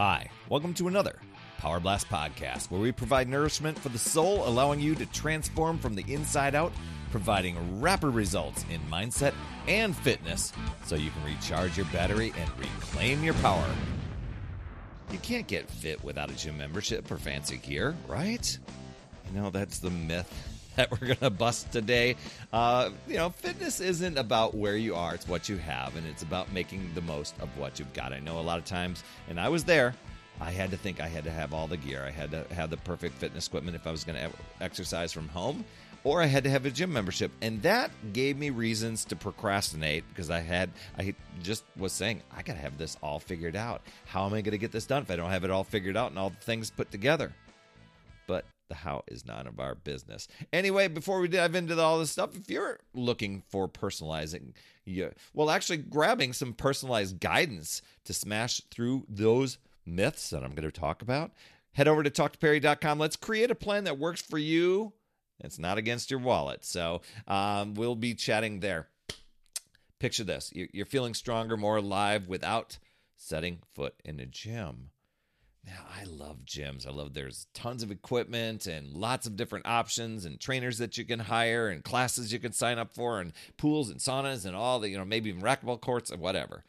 Hi, welcome to another Power Blast podcast where we provide nourishment for the soul, allowing you to transform from the inside out, providing rapid results in mindset and fitness so you can recharge your battery and reclaim your power. You can't get fit without a gym membership or fancy gear, right? You know, that's the myth that we're going to bust today. Fitness isn't about where you are, it's what you have, and it's about making the most of what you've got. I know a lot of times, and I was there, I had to think I had to have all the gear. I had to have the perfect fitness equipment if I was going to exercise from home, or I had to have a gym membership. And that gave me reasons to procrastinate because I just was saying, I got to have this all figured out. How am I going to get this done if I don't have it all figured out and all the things put together? But the how is none of our business. Anyway, before we dive into all this stuff, if you're looking for personalizing, grabbing some personalized guidance to smash through those myths that I'm going to talk about, head over to talktoperry.com. Let's create a plan that works for you. It's not against your wallet. So we'll be chatting there. Picture this. You're feeling stronger, more alive without setting foot in a gym. Now, I love gyms. There's tons of equipment and lots of different options and trainers that you can hire and classes you can sign up for and pools and saunas and all the, maybe even racquetball courts and whatever.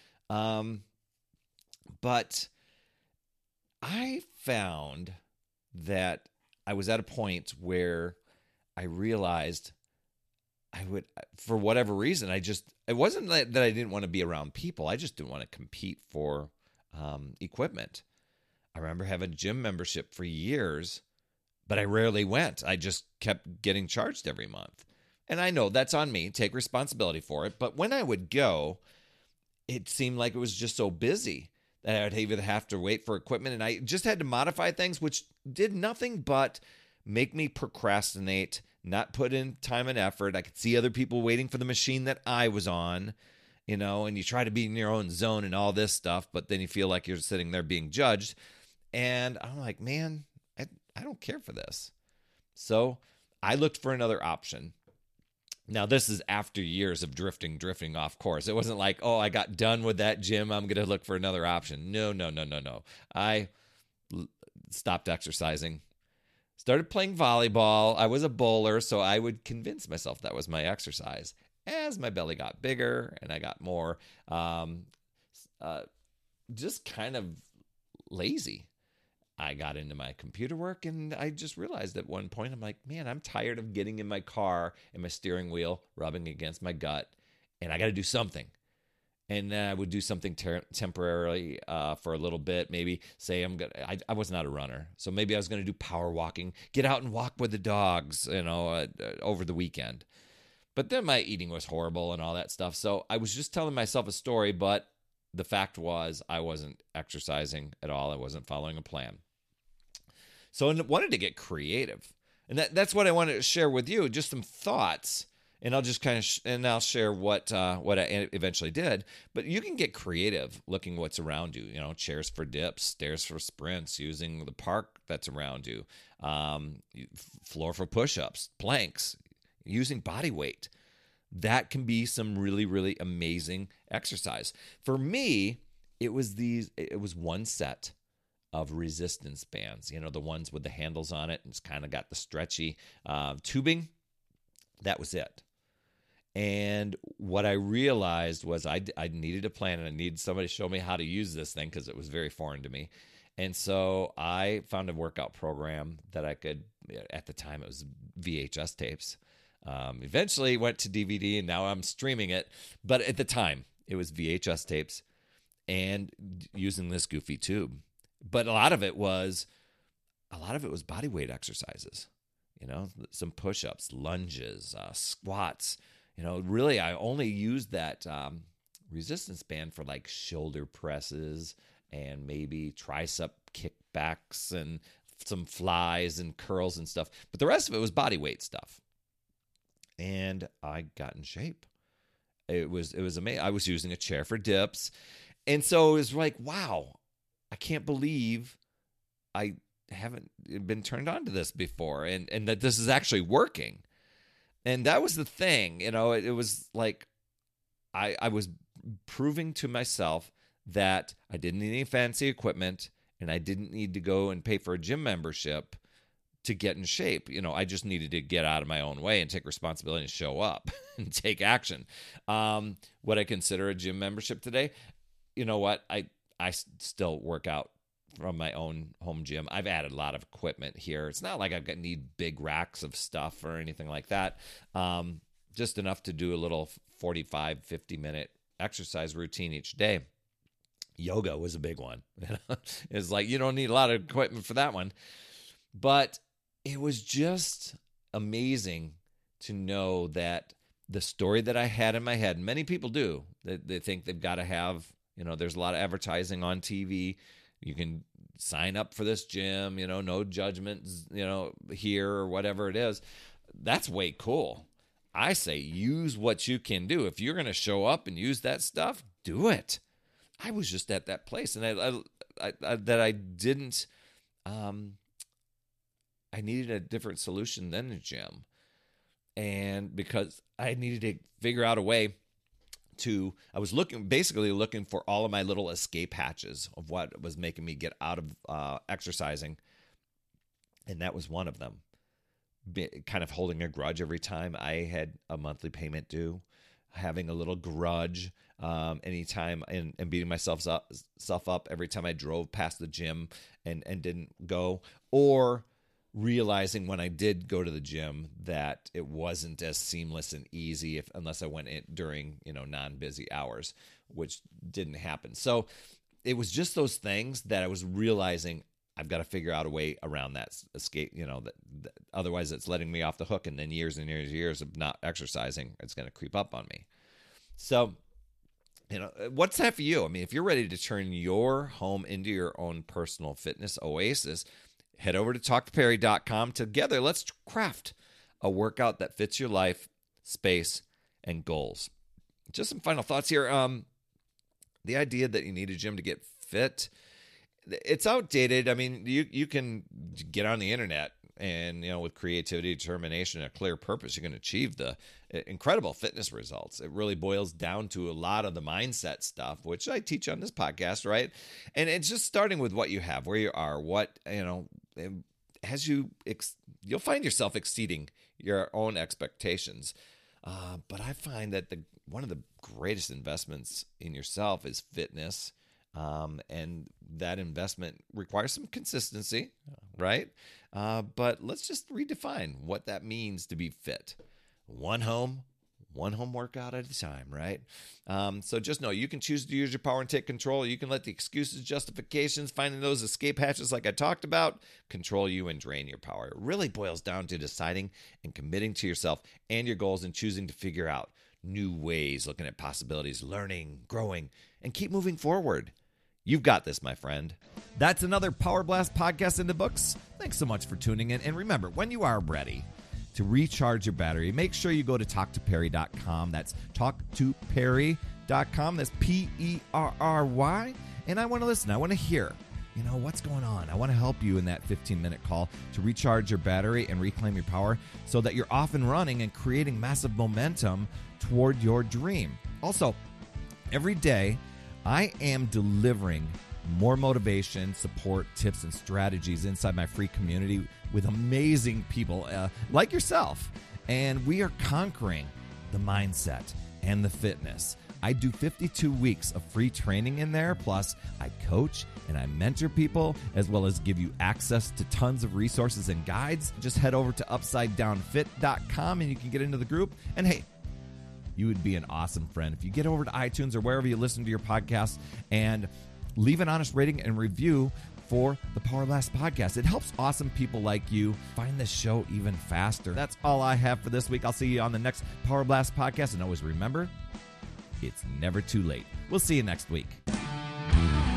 But I found that I was at a point where I realized for whatever reason, it wasn't that I didn't want to be around people. I just didn't want to compete for equipment. I remember having a gym membership for years, but I rarely went. I just kept getting charged every month. And I know that's on me, take responsibility for it. But when I would go, it seemed like it was just so busy that I would either have to wait for equipment. And I just had to modify things, which did nothing but make me procrastinate, not put in time and effort. I could see other people waiting for the machine that I was on, and you try to be in your own zone and all this stuff, but then you feel like you're sitting there being judged. And I'm like, man, I don't care for this. So I looked for another option. Now, this is after years of drifting off course. It wasn't like, I got done with that gym, I'm going to look for another option. No. I stopped exercising, started playing volleyball. I was a bowler, so I would convince myself that was my exercise. As my belly got bigger and I got more just kind of lazy, I got into my computer work, and I just realized at one point, I'm like, man, I'm tired of getting in my car and my steering wheel rubbing against my gut, and I got to do something. And I would do something temporarily for a little bit. Maybe say I was not a runner, so maybe I was going to do power walking, get out and walk with the dogs, over the weekend. But then my eating was horrible and all that stuff. So I was just telling myself a story, but the fact was I wasn't exercising at all. I wasn't following a plan. So I wanted to get creative. And that's what I wanted to share with you, just some thoughts. And I'll just I'll share what I eventually did. But you can get creative looking what's around you. Chairs for dips, stairs for sprints, using the park that's around you, floor for push-ups, planks, using body weight. That can be some really, really amazing exercise. For me, it was one set of resistance bands, the ones with the handles on it, and it's kind of got the stretchy tubing. That was it. And what I realized was I needed a plan, and I needed somebody to show me how to use this thing because it was very foreign to me. And so I found a workout program that I could, at the time it was VHS tapes. Eventually went to DVD, and now I'm streaming it. But at the time, it was VHS tapes and using this goofy tube. But a lot of it was body weight exercises. Some push-ups, lunges, squats. Really, I only used that resistance band for like shoulder presses and maybe tricep kickbacks and some flies and curls and stuff. But the rest of it was body weight stuff. And I got in shape. It was amazing. I was using a chair for dips. And so it was like, wow, I can't believe I haven't been turned on to this before, and that this is actually working. And that was the thing, it was like I was proving to myself that I didn't need any fancy equipment and I didn't need to go and pay for a gym membership to get in shape. I just needed to get out of my own way and take responsibility and show up and take action. Would I consider a gym membership today? You know what? I still work out from my own home gym. I've added a lot of equipment here. It's not like I need big racks of stuff or anything like that. Just enough to do a little 45, 50-minute exercise routine each day. Yoga was a big one. It's like you don't need a lot of equipment for that one. But it was just amazing to know that the story that I had in my head, and many people do, they think they've got to have, there's a lot of advertising on TV. You can sign up for this gym, no judgment, here or whatever it is. That's way cool. I say use what you can do. If you're going to show up and use that stuff, do it. I was just at that place, and I didn't. I needed a different solution than the gym, and because I needed to figure out a way to, I was basically looking for all of my little escape hatches of what was making me get out of exercising, and that was one of them. Kind of holding a grudge every time I had a monthly payment due, having a little grudge anytime, and beating myself up every time I drove past the gym and didn't go, or realizing when I did go to the gym that it wasn't as seamless and easy unless I went in during non-busy hours, which didn't happen. So it was just those things that I was realizing I've got to figure out a way around that escape, that otherwise it's letting me off the hook, and then years and years and years of not exercising, it's going to creep up on me. So, what's that for you? I mean, if you're ready to turn your home into your own personal fitness oasis, head over to talktoperry.com. Together, let's craft a workout that fits your life, space, and goals. Just some final thoughts here. The idea that you need a gym to get fit, it's outdated. I mean, you can get on the internet and, with creativity, determination, and a clear purpose, you can achieve the incredible fitness results. It really boils down to a lot of the mindset stuff, which I teach on this podcast, right? And it's just starting with what you have, where you are, as you'll find yourself exceeding your own expectations. But I find that one of the greatest investments in yourself is fitness. And that investment requires some consistency, right? But let's just redefine what that means to be fit. One home workout at a time, right? So just know you can choose to use your power and take control. You can let the excuses, justifications, finding those escape hatches like I talked about, control you and drain your power. It really boils down to deciding and committing to yourself and your goals and choosing to figure out new ways, looking at possibilities, learning, growing, and keep moving forward. You've got this, my friend. That's another Power Blast podcast in the books. Thanks so much for tuning in. And remember, when you are ready to recharge your battery, make sure you go to talktoperry.com. That's talktoperry.com. That's Perry. And I want to listen. I want to hear, what's going on. I want to help you in that 15-minute call to recharge your battery and reclaim your power so that you're off and running and creating massive momentum toward your dream. Also, every day, I am delivering more motivation, support, tips, and strategies inside my free community with amazing people like yourself. And we are conquering the mindset and the fitness. I do 52 weeks of free training in there. Plus, I coach and I mentor people, as well as give you access to tons of resources and guides. Just head over to UpsideDownFit.com and you can get into the group. And hey, you would be an awesome friend if you get over to iTunes or wherever you listen to your podcast and leave an honest rating and review for the Power Blast podcast. It helps awesome people like you find the show even faster. That's all I have for this week. I'll see you on the next Power Blast podcast. And always remember, it's never too late. We'll see you next week.